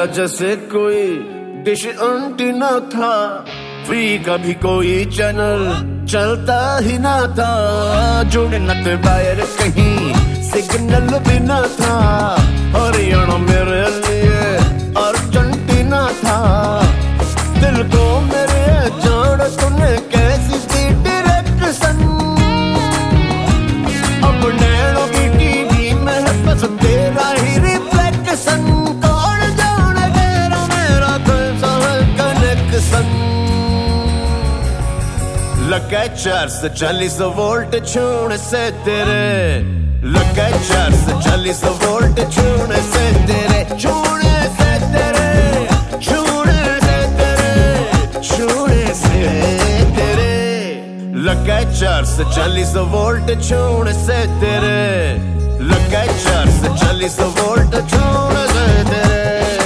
मेरा जैसे कोई डिश एंटीना था, फ्री का भी कोई चैनल चलता ही ना था, जुड़ना तो वायर कहीं सिग्नल भी ना था, हरियाणा मेरे लिए अर्जेंटीना था, दिल को मेरे जोड़ तूने कैसी थी डायरेक्शन, अब नैनों की टीवी में है बस तेरा ही रिफ्लेक्शन, कौन जाने तेरा मेरा कैसा है कनेक्शन, लगा 440 वोल्ट छूने से तेरे, लगा 440 वोल्ट छूने से तेरे, छूने से तेरे, छूने से तेरे, छूने से तेरे, लगा 440 वोल्ट छूने से तेरे, लगा 440 वोल्ट छूने से तेरे।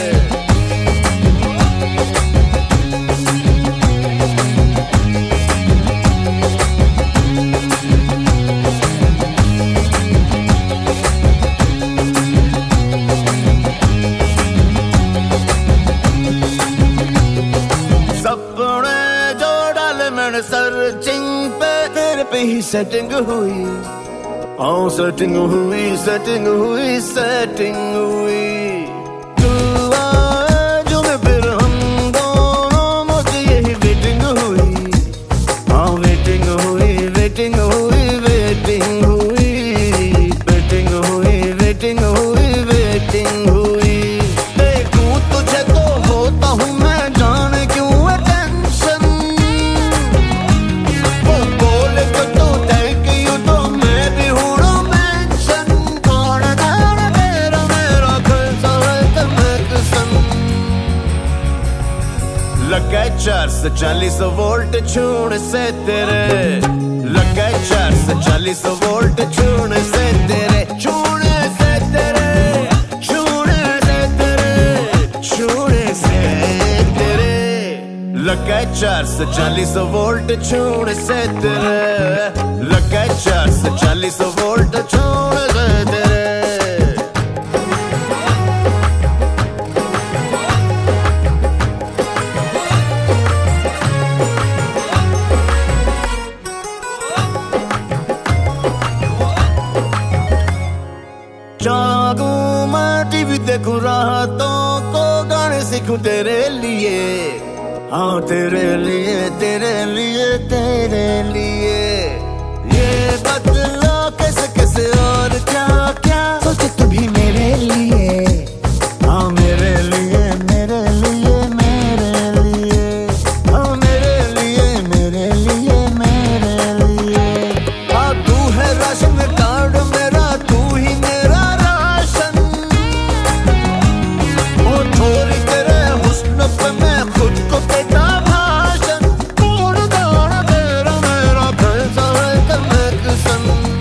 सर्चिंग पे तेरे पे ही सेटिंग हुई, हाँ सेटिंग हुई, सेटिंग हुई, सेटिंग हुई, तू आए जो मैं फिर हम दोनों मुझे यही वेटिंग हुई, हाँ वेटिंग हुई, वेटिंग हुई, वेटिंग हुई, वेटिंग हुई, वेटिंग हुई, वेटिंग हुई, देखूं तुझे तो होता हूँ मैं जाने क्यों टेंशन, लगा 440 वोल्ट छूने से तेरे, लगा 440 वोल्ट छूने से तेरे, छूने से तेरे, छूने से तेरे, छूने से तेरे, लगा 440 वोल्ट छूने से तेरे, लगा 440 वोल्ट छूने से तेरे। जागू मैं टीवी देखूं रातों को गाने सीखूं तेरे लिए, हाँ तेरे लिए, तेरे लिए, तेरे लिए, ये बदला कैसे कैसे और क्या क्या सोचे तू भी मेरे लिए, हाँ मेरे लिए, मेरे लिए, मेरे लिए, हाँ मेरे लिए, मेरे लिए, मेरे लिए, हाँ तू है राशन कार्ड मेरा, तू ही मेरा राशन, ओ छोरी तेरे हुस्न पे मैं खुद को देता भाषण, कौन जाने तेरा मेरा कैसा है कनेक्शन,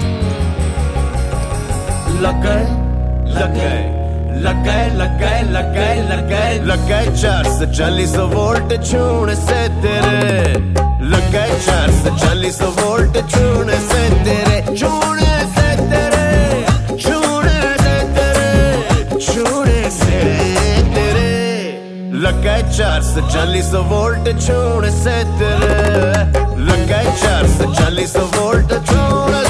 लगा लगा लगा लगा लगा लगा लगा 440 वोल्ट छूने से तेरे, लगा 440 वोल्ट छूने से तेरे, छूने से तेरे, छूने से तेरे, छूने से तेरे, लगा 440 वोल्ट छूने से तेरे, लगा 440 वोल्ट छूने